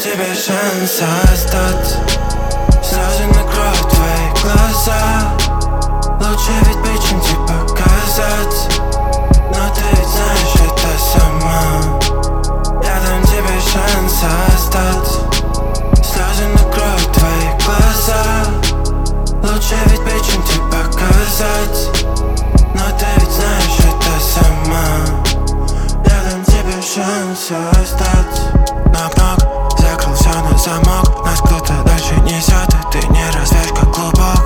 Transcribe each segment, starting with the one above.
тебе шанс остаться. Слезы накроют твои глаза. Лучше ведь быть, чем тебе показаться. Но ты ведь знаешь это сама. Я дам тебе шанс остаться. Слезы накроют твои глаза. Лучше ведь быть, чем тебе показаться. Но ты ведь знаешь это сама. Я дам тебе шанс остаться. Нок-нок, закрыл все на замок. Нас кто-то дальше несет, и ты не развяжь как клубок.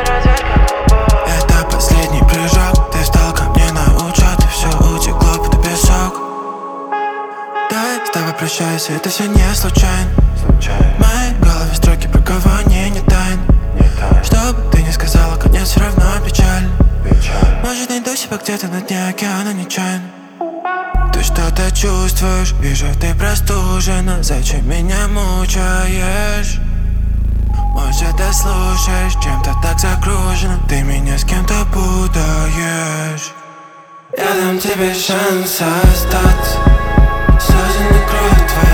Это последний прыжок. Ты встал ко мне на учет, и все утекло под песок. Давай с тобой прощайся, это все не случайно. В моей голове строки про кого не тайн. Что бы ты ни сказала, конец все равно печаль. Может, найду себя где-то на дне океана нечаянно. Ты что-то чувствуешь, вижу, ты простужена. Зачем меня мучаешь? Может, ты слушаешь, чем-то так загружена. Ты меня с кем-то путаешь. Я дам тебе шанс остаться. Слезы накроют твои